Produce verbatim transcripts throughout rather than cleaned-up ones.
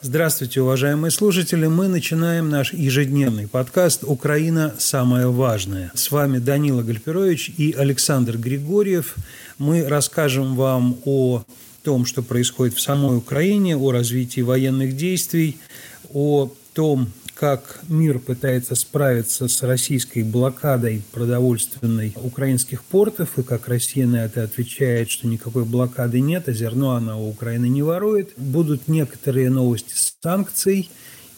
Здравствуйте, уважаемые слушатели. Мы начинаем наш ежедневный подкаст «Украина. Самое важное». С вами Данила Гальперович и Александр Григорьев. Мы расскажем вам о том, что происходит в самой Украине, о развитии военных действий, о том, как мир пытается справиться с российской блокадой продовольственной украинских портов, и как Россия на это отвечает, что никакой блокады нет, а зерно она у Украины не ворует. Будут некоторые новости с санкций,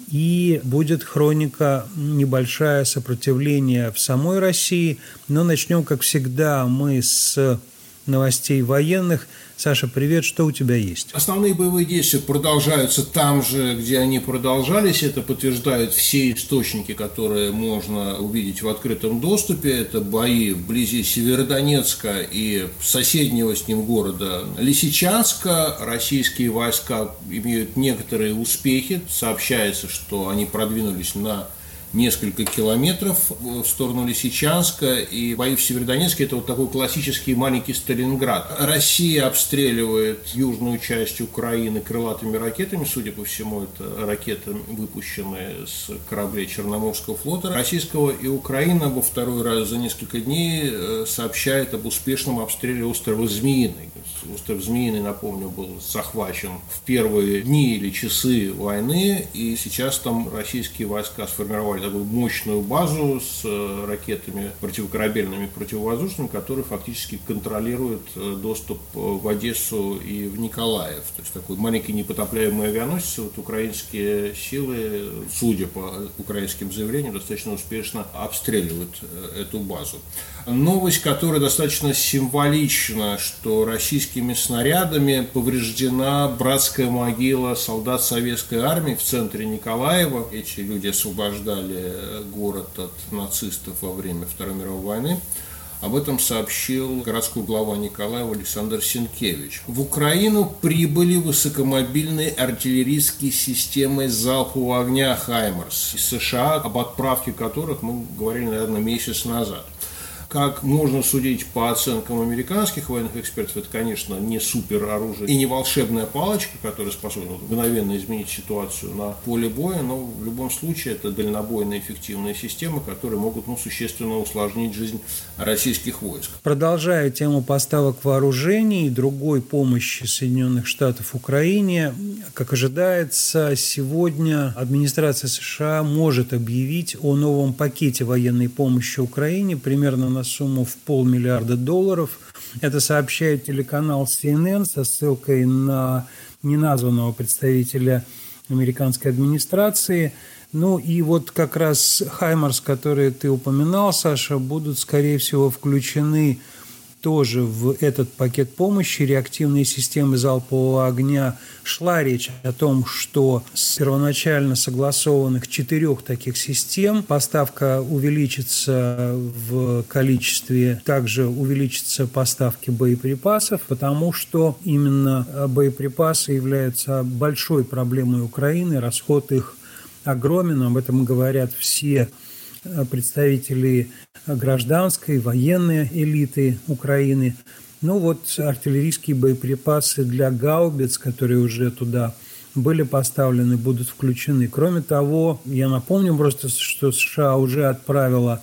и будет хроника небольшое сопротивление в самой России. Но начнем, как всегда, мы с новостей военных. Саша, привет, что у тебя есть? Основные боевые действия продолжаются там же, где они продолжались. Это подтверждают все источники, которые можно увидеть в открытом доступе. Это бои вблизи Северодонецка и соседнего с ним города Лисичанска. Российские войска имеют некоторые успехи. Сообщается, что они продвинулись на несколько километров в сторону Лисичанска, и бои в Северодонецке – это вот такой классический маленький Сталинград. Россия обстреливает южную часть Украины крылатыми ракетами, судя по всему, это ракеты, выпущенные с кораблей Черноморского флота российского, и Украина во второй раз за несколько дней сообщает об успешном обстреле острова Змеиный. Остров Змеиный, напомню, был захвачен в первые дни или часы войны, и сейчас там российские войска сформировали такую мощную базу с ракетами противокорабельными, противовоздушными, которые фактически контролируют доступ в Одессу и в Николаев. То есть такой маленький непотопляемый авианосец. Вот украинские силы, судя по украинским заявлениям, достаточно успешно обстреливают эту базу. Новость, которая достаточно символична, что российскими снарядами повреждена братская могила солдат советской армии в центре Николаева. Эти люди освобождали город от нацистов во время Второй мировой войны. Об этом сообщил городской глава Николаева Александр Сенкевич. В Украину прибыли высокомобильные артиллерийские системы залпового огня «Хаймарс» из США, об отправке которых мы говорили, наверное, месяц назад. Как можно судить по оценкам американских военных экспертов, это, конечно, не супероружие и не волшебная палочка, которая способна мгновенно изменить ситуацию на поле боя, но в любом случае это дальнобойные эффективные системы, которые могут ну, существенно усложнить жизнь российских войск. Продолжая тему поставок вооружений и другой помощи Соединенных Штатов Украине, как ожидается, сегодня администрация США может объявить о новом пакете военной помощи Украине примерно на сумму в полмиллиарда долларов. Это сообщает телеканал си эн эн со ссылкой на неназванного представителя американской администрации. Ну и вот как раз «Хаймарс», которые ты упоминал, Саша, будут, скорее всего, включены тоже в этот пакет помощи. Реактивные системы залпового огня. Шла речь о том, что с первоначально согласованных четырех таких систем поставка увеличится в количестве, также увеличатся поставки боеприпасов, потому что именно боеприпасы являются большой проблемой Украины, расход их огромен, об этом говорят все представители гражданской, военной элиты Украины. Ну вот артиллерийские боеприпасы для гаубиц, которые уже туда были поставлены, будут включены. Кроме того, я напомню просто, что США уже отправила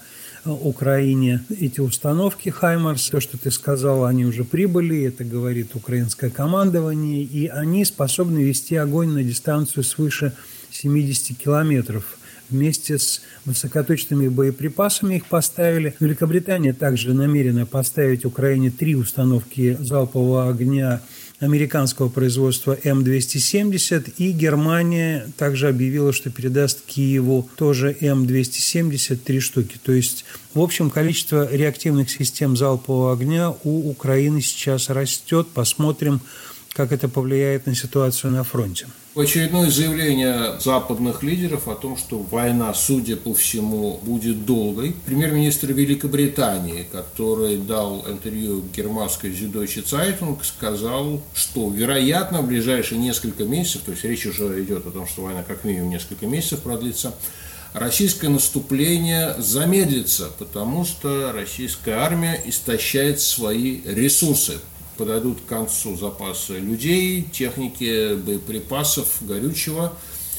Украине эти установки «Хаймарс». То, что ты сказал, они уже прибыли, это говорит украинское командование, и они способны вести огонь на дистанцию свыше семидесяти километров. Вместе с высокоточными боеприпасами их поставили. Великобритания также намерена поставить Украине три установки залпового огня американского производства эм двести семьдесят, и Германия также объявила, что передаст Киеву тоже эм двести семьдесят три штуки. То есть, в общем, количество реактивных систем залпового огня у Украины сейчас растет. Посмотрим, как это повлияет на ситуацию на фронте. Очередное заявление западных лидеров о том, что война, судя по всему, будет долгой. Премьер-министр Великобритании, который дал интервью германской Süddeutsche Zeitung, сказал, что, вероятно, в ближайшие несколько месяцев, то есть речь уже идет о том, что война как минимум несколько месяцев продлится, российское наступление замедлится, потому что российская армия истощает свои ресурсы. подойдут к концу запасы людей, техники, боеприпасов, горючего.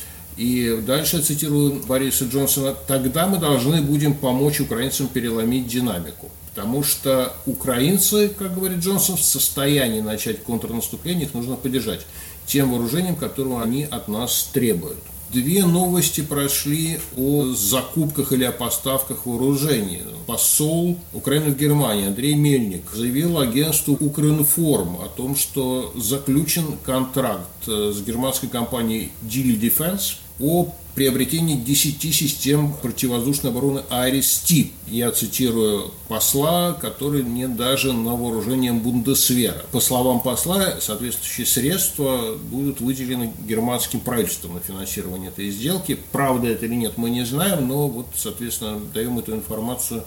И дальше я цитирую Бориса Джонсона: «Тогда мы должны будем помочь украинцам переломить динамику». Потому что украинцы, как говорит Джонсон, в состоянии начать контрнаступление, их нужно поддержать тем вооружением, которого они от нас требуют. Две новости прошли о закупках или о поставках вооружений. Посол Украины в Германии Андрей Мельник заявил агентству «Укринформ» о том, что заключен контракт с германской компанией Diehl Defense о приобретении десяти систем противовоздушной обороны «Айрис-Ти». Я цитирую посла, который не даже на вооружение Бундесвера. По словам посла, соответствующие средства будут выделены германским правительством на финансирование этой сделки. Правда это или нет, мы не знаем, но вот, соответственно, даем эту информацию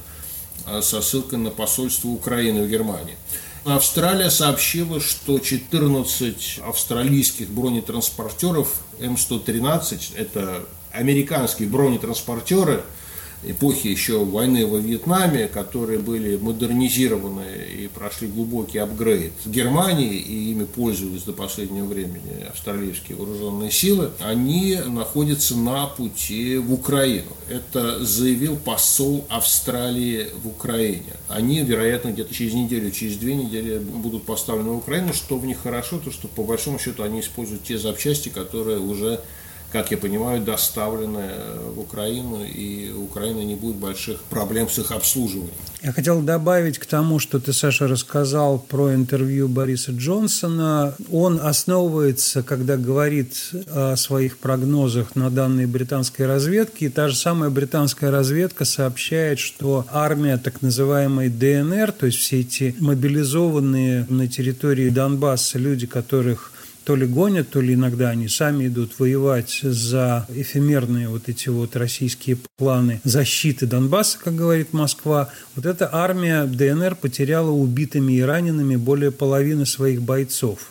со ссылкой на посольство Украины в Германии. Австралия сообщила, что четырнадцать австралийских бронетранспортеров эм сто тринадцать, это американские бронетранспортеры эпохи еще войны во Вьетнаме, которые были модернизированы и прошли глубокий апгрейд в Германии, и ими пользовались до последнего времени австралийские вооруженные силы, они находятся на пути в Украину. Это заявил посол Австралии в Украине. Они, вероятно, где-то через неделю, через две недели будут поставлены в Украину. Что в них хорошо, то что по большому счету они используют те запчасти, которые уже, как я понимаю, доставлены в Украину, и у Украины не будет больших проблем с их обслуживанием. Я хотел добавить к тому, что ты, Саша, рассказал про интервью Бориса Джонсона. Он основывается, когда говорит о своих прогнозах, на данные британской разведки. И та же самая британская разведка сообщает, что армия так называемой дэ эн эр, то есть все эти мобилизованные на территории Донбасса люди, которых то ли гонят, то ли иногда они сами идут воевать за эфемерные вот эти вот российские планы защиты Донбасса, как говорит Москва. Вот эта армия дэ эн эр потеряла убитыми и ранеными более половины своих бойцов.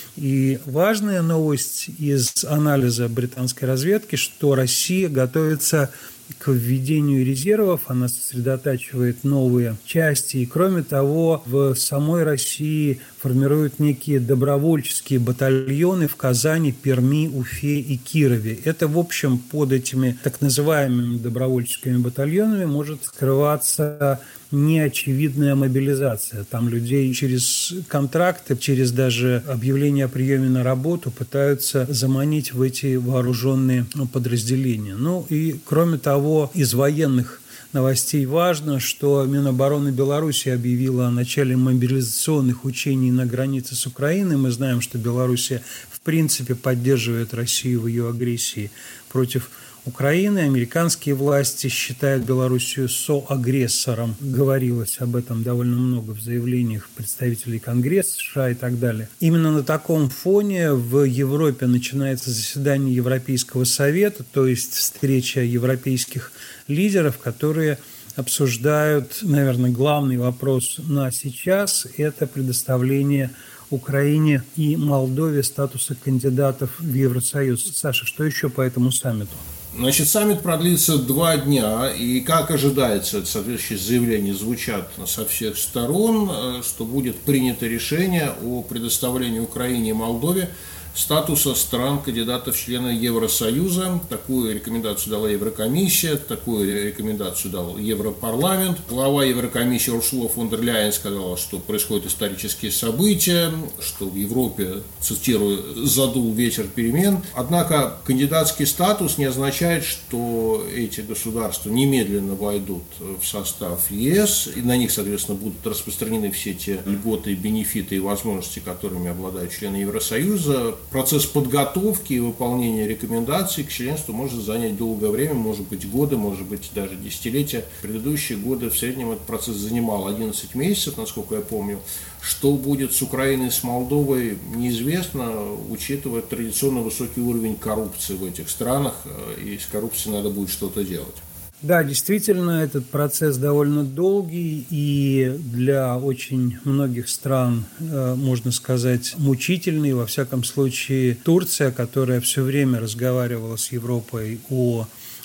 И важная новость из анализа британской разведки, что Россия готовится к введению резервов, она сосредотачивает новые части. И, кроме того, в самой России формируют некие добровольческие батальоны в Казани, Перми, Уфе и Кирове. Это, в общем, под этими так называемыми добровольческими батальонами может скрываться неочевидная мобилизация. Там людей через контракты, через даже объявление о приеме на работу пытаются заманить в эти вооруженные подразделения. Ну и, кроме того, из военных новостей важно, что Минобороны Беларуси объявила о начале мобилизационных учений на границе с Украиной. Мы знаем, что Белоруссия в принципе поддерживает Россию в ее агрессии против Украины. Американские власти считают Белоруссию соагрессором. Говорилось об этом довольно много в заявлениях представителей Конгресса США и так далее. Именно на таком фоне в Европе начинается заседание Европейского совета, то есть встреча европейских лидеров, которые обсуждают, наверное, главный вопрос на сейчас – это предоставление Украине и Молдове статуса кандидатов в Евросоюз. Саша, что еще по этому саммиту? Значит, саммит продлится два дня, и, как ожидается, соответствующие заявления звучат со всех сторон, что будет принято решение о предоставлении Украине и Молдове статуса стран-кандидатов в члены Евросоюза. Такую рекомендацию дала Еврокомиссия, такую рекомендацию дал Европарламент. Глава Еврокомиссии Урсула фон дер Ляйен сказала, что происходят исторические события, что в Европе, цитирую, задул ветер перемен. Однако кандидатский статус не означает, что эти государства немедленно войдут в состав ЕС, и на них, соответственно, будут распространены все те льготы, бенефиты и возможности, которыми обладают члены Евросоюза. Процесс подготовки и выполнения рекомендаций к членству может занять долгое время, может быть годы, может быть даже десятилетия. В предыдущие годы в среднем этот процесс занимал одиннадцать месяцев, насколько я помню. Что будет с Украиной и с Молдовой, неизвестно, учитывая традиционно высокий уровень коррупции в этих странах, и с коррупцией надо будет что-то делать. Да, действительно, этот процесс довольно долгий и для очень многих стран, можно сказать, мучительный. Во всяком случае, Турция, которая все время разговаривала с Европой о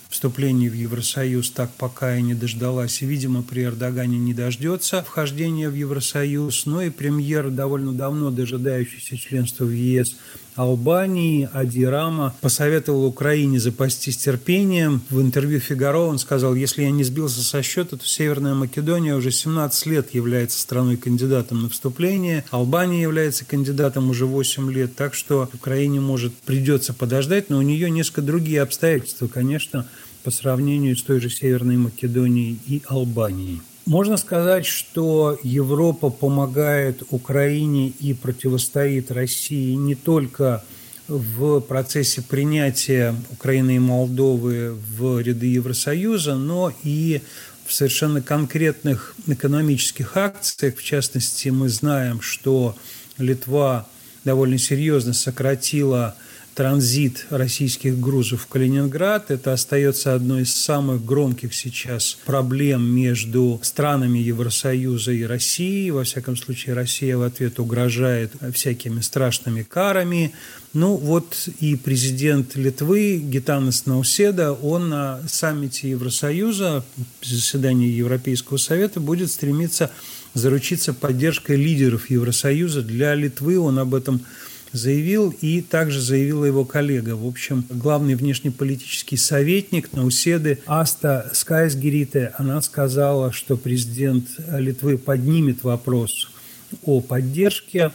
вступления в Евросоюз так пока и не дождалась, и, видимо, при Эрдогане не дождется вхождения в Евросоюз. Но и премьер, довольно давно дожидающийся членства в ЕС Албании, Ади Рама, посоветовал Украине запастись терпением. В интервью «Фигаро» он сказал: если я не сбился со счета, то Северная Македония уже семнадцать лет является страной-кандидатом на вступление, Албания является кандидатом уже восемь лет, так что Украине, может, придется подождать, но у нее несколько другие обстоятельства, конечно, по сравнению с той же Северной Македонией и Албанией. Можно сказать, что Европа помогает Украине и противостоит России не только в процессе принятия Украины и Молдовы в ряды Евросоюза, но и в совершенно конкретных экономических акциях. В частности, мы знаем, что Литва довольно серьезно сократила транзит российских грузов в Калининград. Это остается одной из самых громких сейчас проблем между странами Евросоюза и Россией. Во всяком случае, Россия в ответ угрожает всякими страшными карами. Ну вот и президент Литвы Гитанас Науседа, он на саммите Евросоюза, заседании Европейского совета, будет стремиться заручиться поддержкой лидеров Евросоюза. Для Литвы он об этом заявил, и также заявила его коллега. В общем, главный внешнеполитический советник Науседы Аста Скайсгерите, она сказала, что президент Литвы поднимет вопрос о поддержке.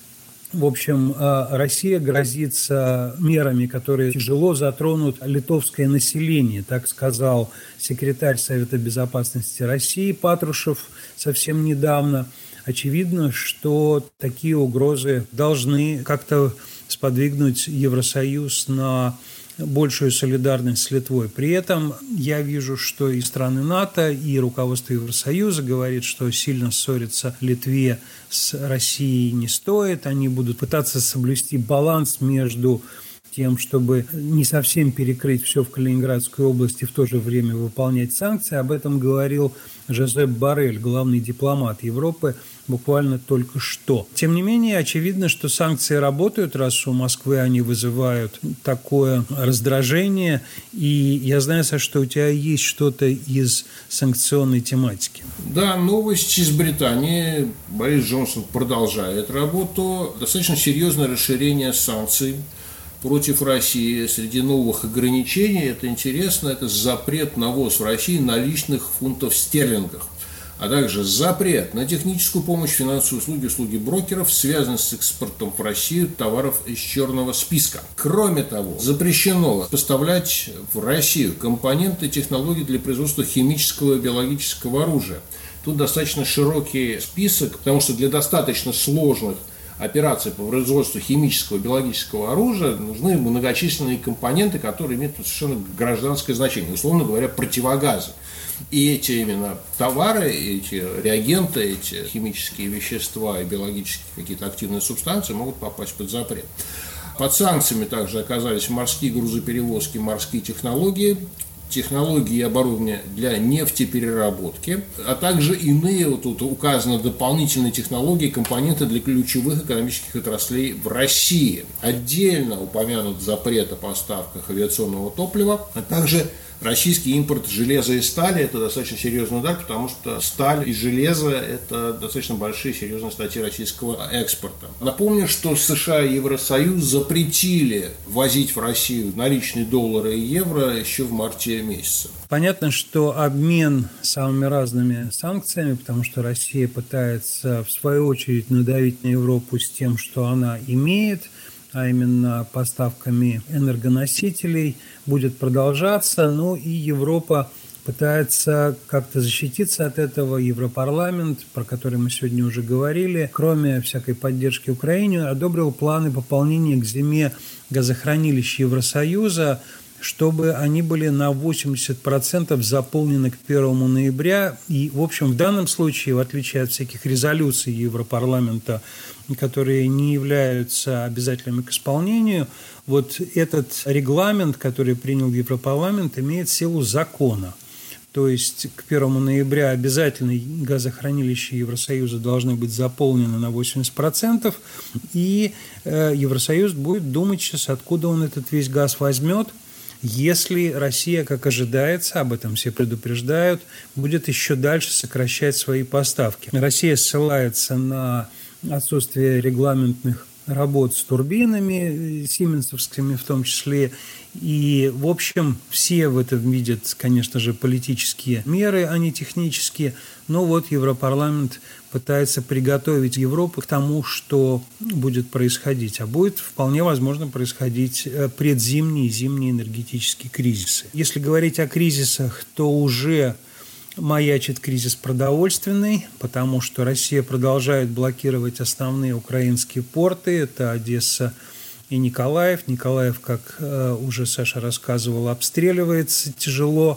В общем, Россия грозится мерами, которые тяжело затронут литовское население, так сказал секретарь Совета Безопасности России Патрушев совсем недавно. Очевидно, что такие угрозы должны как-то сподвигнуть Евросоюз на большую солидарность с Литвой. При этом я вижу, что и страны НАТО, и руководство Евросоюза говорит, что сильно ссориться Литве с Россией не стоит. Они будут пытаться соблюсти баланс между тем, чтобы не совсем перекрыть все в Калининградской области, в то же время выполнять санкции. Об этом говорил Жозеп Боррель, главный дипломат Европы, буквально только что. Тем не менее, очевидно, что санкции работают, раз у Москвы они вызывают такое раздражение. И я знаю, Саша, что у тебя есть что-то из санкционной тематики. Да, новость из Британии. Борис Джонсон продолжает работу. Достаточно серьезное расширение санкций против России. Среди новых ограничений, это интересно, это запрет на ввоз в Россию наличных фунтов стерлингов, а также запрет на техническую помощь, финансовые услуги, услуги брокеров, связанные с экспортом в Россию товаров из черного списка. Кроме того, запрещено поставлять в Россию компоненты, технологии для производства химического и биологического оружия. Тут достаточно широкий список, потому что для достаточно сложных операций по производству химического и биологического оружия нужны многочисленные компоненты, которые имеют совершенно гражданское значение, условно говоря, противогазы. И эти именно товары, эти реагенты, эти химические вещества и биологические какие-то активные субстанции могут попасть под запрет. Под санкциями также оказались морские грузоперевозки, морские технологии, технологии и оборудование для нефтепереработки, а также иные, вот тут указаны дополнительные технологии, компоненты для ключевых экономических отраслей в России. Отдельно упомянут запрет о поставках авиационного топлива, а также российский импорт железа и стали. Это достаточно серьезный удар, потому что сталь и железо – это достаточно большие серьезные статьи российского экспорта. Напомню, что США и Евросоюз запретили ввозить в Россию наличные доллары и евро еще в марте месяце. Понятно, что обмен самыми разными санкциями, потому что Россия пытается в свою очередь надавить на Европу с тем, что она имеет, а именно поставками энергоносителей, будет продолжаться. Ну и Европа пытается как-то защититься от этого. Европарламент, про который мы сегодня уже говорили, кроме всякой поддержки Украине, одобрил планы пополнения к зиме газохранилищ Евросоюза, чтобы они были на восемьдесят процентов заполнены к первому ноября. И, в общем, в данном случае, в отличие от всяких резолюций Европарламента, которые не являются обязательными к исполнению, вот этот регламент, который принял Европарламент, имеет силу закона. То есть к первому ноября обязательно газохранилища Евросоюза должны быть заполнены на восемьдесят процентов, и Евросоюз будет думать сейчас, откуда он этот весь газ возьмет. если Россия, как ожидается, об этом все предупреждают, будет еще дальше сокращать свои поставки. Россия ссылается на отсутствие регламентных работ с турбинами, сименсовскими в том числе. И, в общем, все в этом видят, конечно же, политические меры, а не технические. Но вот Европарламент пытается приготовить Европу к тому, что будет происходить. А будет вполне возможно происходить предзимние и зимние энергетические кризисы. Если говорить о кризисах, то уже маячит кризис продовольственный, потому что Россия продолжает блокировать основные украинские порты. Это Одесса и Николаев. Николаев, как уже Саша рассказывал, обстреливается тяжело.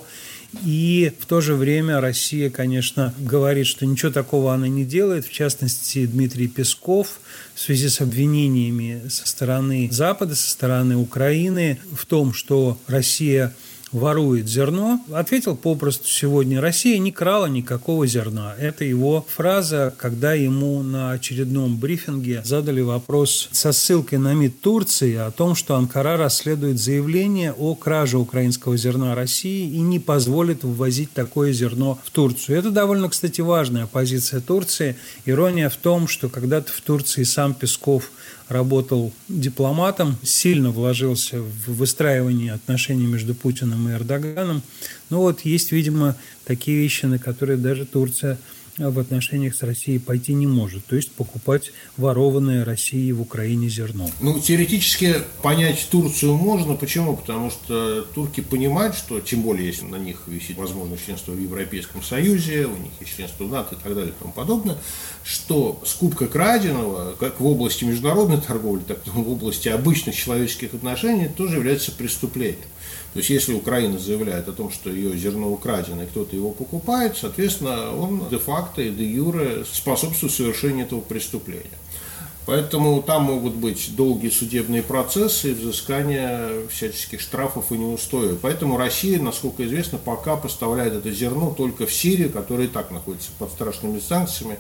И в то же время Россия, конечно, говорит, что ничего такого она не делает. В частности, Дмитрий Песков в связи с обвинениями со стороны Запада, со стороны Украины в том, что Россия ворует зерно, ответил попросту сегодня: Россия не крала никакого зерна. Это его фраза, когда ему на очередном брифинге задали вопрос со ссылкой на МИД Турции о том, что Анкара расследует заявление о краже украинского зерна России и не позволит ввозить такое зерно в Турцию. Это довольно, кстати, важная позиция Турции. Ирония в том, что когда-то в Турции сам Песков работал дипломатом, сильно вложился в выстраивание отношений между Путиным и Эрдоганом. Но вот есть, видимо, такие вещи, на которые даже Турция в отношениях с Россией пойти не может, то есть покупать ворованное Россией в Украине зерно. Ну, теоретически понять Турцию можно. Почему? Потому что турки понимают, что, тем более, если на них висит возможность членства в Европейском Союзе, у них есть членство в НАТО и так далее и тому подобное, что скупка краденого, как в области международной торговли, так и в области обычных человеческих отношений, тоже является преступлением. То есть, если Украина заявляет о том, что ее зерно украдено, и кто-то его покупает, соответственно, он де-факто и де-юре способствует совершению этого преступления. Поэтому там могут быть долгие судебные процессы и взыскание всяческих штрафов и неустоев. Поэтому Россия, насколько известно, пока поставляет это зерно только в Сирию, которая и так находится под страшными санкциями,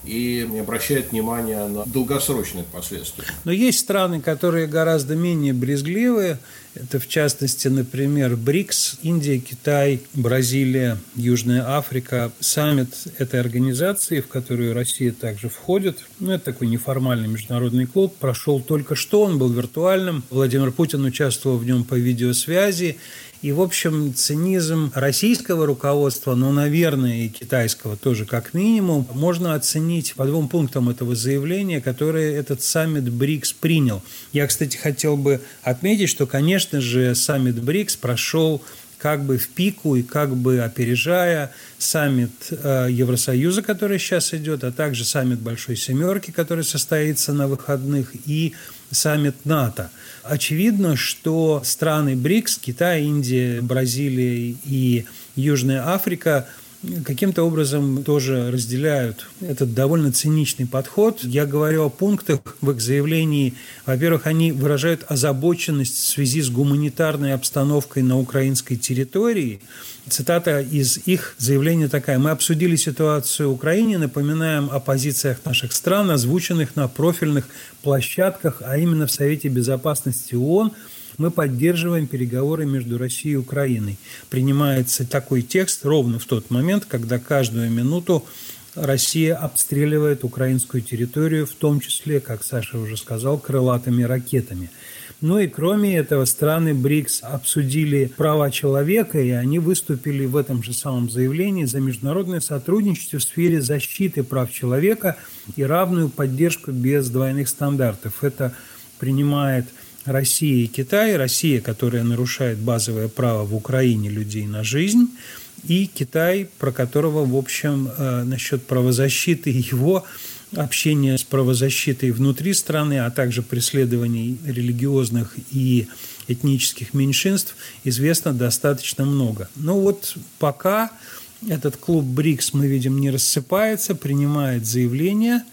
и не обращает внимания на долгосрочные последствия. Но есть страны, которые гораздо менее брезгливые. Это, в частности, например, БРИКС, Индия, Китай, Бразилия, Южная Африка. Саммит этой организации, в которую Россия также входит, ну, это такой неформальный международный клуб, прошел только что, он был виртуальным. Владимир Путин участвовал в нем по видеосвязи. И, в общем, цинизм российского руководства, ну, наверное, и китайского тоже как минимум, можно оценить по двум пунктам этого заявления, которые этот саммит БРИКС принял. Я, кстати, хотел бы отметить, что, конечно же, саммит БРИКС прошел как бы в пику и как бы опережая саммит Евросоюза, который сейчас идет, а также саммит Большой Семерки, который состоится на выходных, и саммит НАТО. Очевидно, что страны БРИКС, Китай, Индия, Бразилия и Южная Африка каким-то образом тоже разделяют этот довольно циничный подход. Я говорю о пунктах в их заявлении. Во-первых, они выражают озабоченность в связи с гуманитарной обстановкой на украинской территории. Цитата из их заявления такая: «Мы обсудили ситуацию в Украине, напоминаем о позициях наших стран, озвученных на профильных площадках, а именно в Совете Безопасности ООН. Мы поддерживаем переговоры между Россией и Украиной». Принимается такой текст ровно в тот момент, когда каждую минуту Россия обстреливает украинскую территорию, в том числе, как Саша уже сказал, крылатыми ракетами. Ну и кроме этого, страны БРИКС обсудили права человека, и они выступили в этом же самом заявлении за международное сотрудничество в сфере защиты прав человека и равную поддержку без двойных стандартов. Это принимает Россия и Китай. Россия, которая нарушает базовое право в Украине людей на жизнь, и Китай, про которого, в общем, насчет правозащиты его общения с правозащитой внутри страны, а также преследований религиозных и этнических меньшинств известно достаточно много. Но вот пока этот клуб БРИКС, мы видим, не рассыпается, принимает заявления.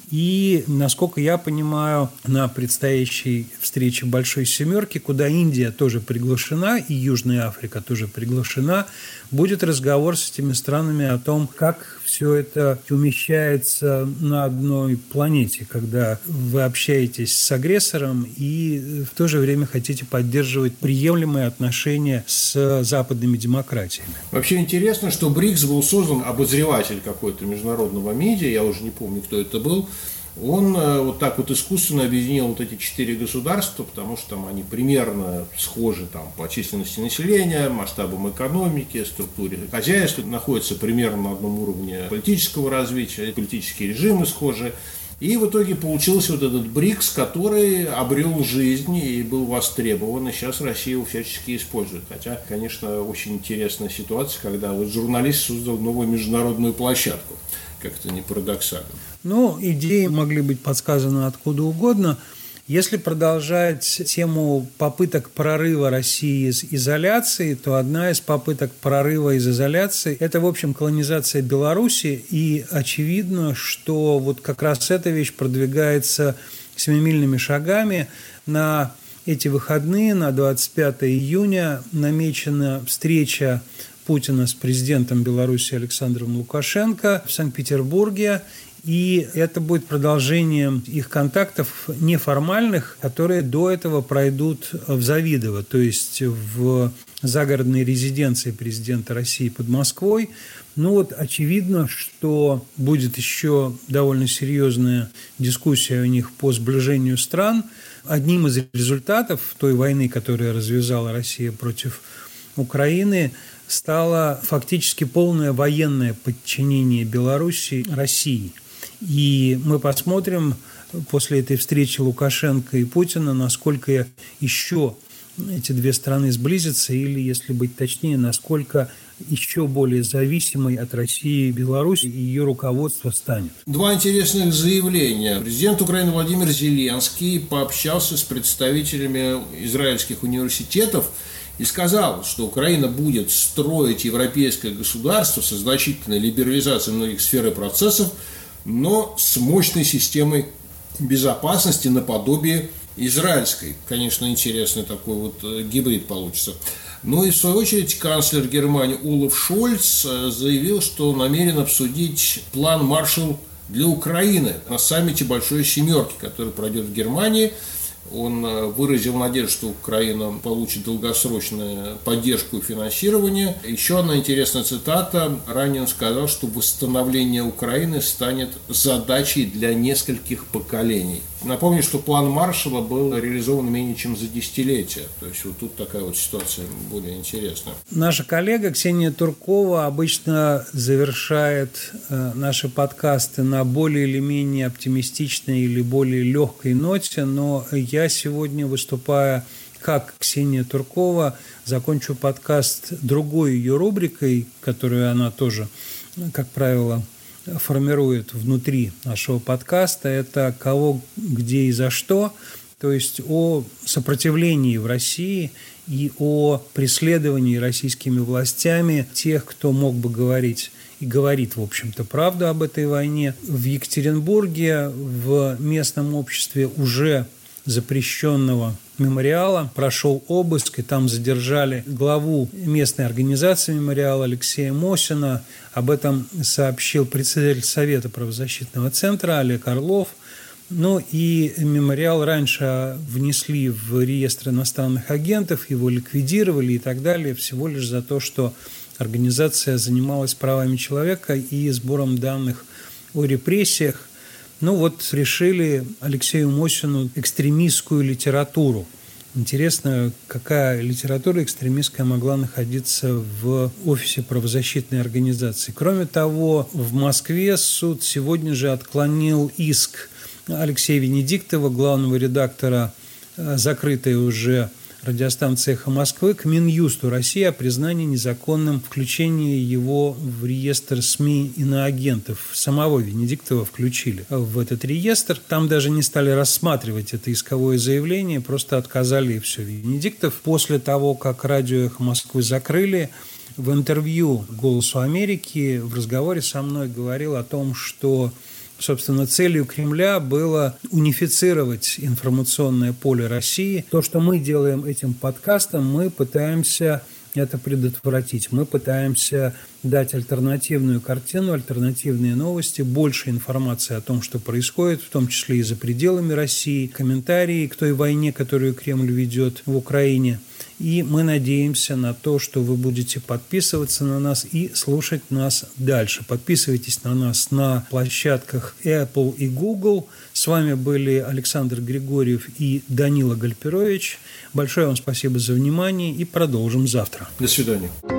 И, насколько я понимаю, на предстоящей встрече Большой Семерки, куда Индия тоже приглашена и Южная Африка тоже приглашена, будет разговор с этими странами о том, как все это умещается на одной планете, когда вы общаетесь с агрессором и в то же время хотите поддерживать приемлемые отношения с западными демократиями. Вообще интересно, что БРИКС был создан обозреватель какой-то международного медиа, я уже не помню, кто это был. Он вот так вот искусственно объединил вот эти четыре государства, потому что там они примерно схожи там, по численности населения, масштабам экономики, структуре хозяйства, находятся примерно на одном уровне политического развития, политические режимы схожи. И в итоге получился вот этот БРИКС, который обрел жизнь и был востребован, и сейчас Россия его всячески использует. Хотя, конечно, очень интересная ситуация, когда вот журналист создал новую международную площадку. Как-то не парадоксально. Ну, идеи могли быть подсказаны откуда угодно. Если продолжать тему попыток прорыва России из изоляции, то одна из попыток прорыва из изоляции – это, в общем, колонизация Беларуси. И очевидно, что вот как раз эта вещь продвигается семимильными шагами. На эти выходные, на двадцать пятое июня, намечена встреча Путина с президентом Беларуси Александром Лукашенко в Санкт-Петербурге. И это будет продолжением их контактов неформальных, которые до этого пройдут в Завидово, то есть в загородной резиденции президента России под Москвой. Ну вот очевидно, что будет еще довольно серьезная дискуссия у них по сближению стран. Одним из результатов той войны, которую развязала Россия против Украины, стало фактически полное военное подчинение Белоруссии России. И мы посмотрим после этой встречи Лукашенко и Путина, насколько еще эти две страны сблизятся, или, если быть точнее, насколько еще более зависимой от России Беларусь и ее руководство станет. Два интересных заявления. Президент Украины Владимир Зеленский пообщался с представителями израильских университетов и сказал, что Украина будет строить европейское государство со значительной либерализацией многих сфер и процессов, но с мощной системой безопасности наподобие израильской. Конечно, интересный такой вот гибрид получится. Ну и в свою очередь канцлер Германии Олаф Шольц заявил, что намерен обсудить план Маршалл для Украины на саммите Большой Семерки, который пройдет в Германии. Он выразил надежду, что Украина получит долгосрочную поддержку и финансирование. Еще одна интересная цитата. Ранее он сказал, что восстановление Украины станет задачей для нескольких поколений. Напомню, что план Маршалла был реализован менее чем за десятилетие. То есть вот тут такая вот ситуация более интересная. Наша коллега Ксения Туркова обычно завершает э, наши подкасты на более или менее оптимистичной или более легкой ноте, но я сегодня, выступая как Ксения Туркова, закончу подкаст другой ее рубрикой, которую она тоже, как правило, формирует внутри нашего подкаста. Это «Кого, где и за что», то есть о сопротивлении в России и о преследовании российскими властями тех, кто мог бы говорить и говорит, в общем-то, правду об этой войне. В Екатеринбурге в местном обществе уже запрещенного мемориала прошел обыск, и там задержали главу местной организации мемориала Алексея Мосина. Об этом сообщил председатель Совета правозащитного центра Олег Орлов. Ну и мемориал раньше внесли в реестр иностранных агентов, его ликвидировали и так далее, всего лишь за то, что организация занималась правами человека и сбором данных о репрессиях. Ну вот решили Алексею Мосину экстремистскую литературу. Интересно, какая литература экстремистская могла находиться в офисе правозащитной организации. Кроме того, в Москве суд сегодня же отклонил иск Алексея Венедиктова, главного редактора закрытой уже радиостанции «Эхо Москвы», к Минюсту России о признании незаконным включения его в реестр СМИ иноагентов. Самого Венедиктова включили в этот реестр. Там даже не стали рассматривать это исковое заявление, просто отказали и все. Венедиктов после того, как радио «Эхо Москвы» закрыли, в интервью «Голосу Америки» в разговоре со мной говорил о том, что Собственно, целью Кремля было унифицировать информационное поле России. То, что мы делаем этим подкастом, мы пытаемся это предотвратить. Мы пытаемся дать альтернативную картину, альтернативные новости, больше информации о том, что происходит, в том числе и за пределами России, комментарии к той войне, которую Кремль ведет в Украине. И мы надеемся на то, что вы будете подписываться на нас и слушать нас дальше. Подписывайтесь на нас на площадках Apple и Google. С вами были Александр Григорьев и Данила Гальперович. Большое вам спасибо за внимание и продолжим завтра. До свидания.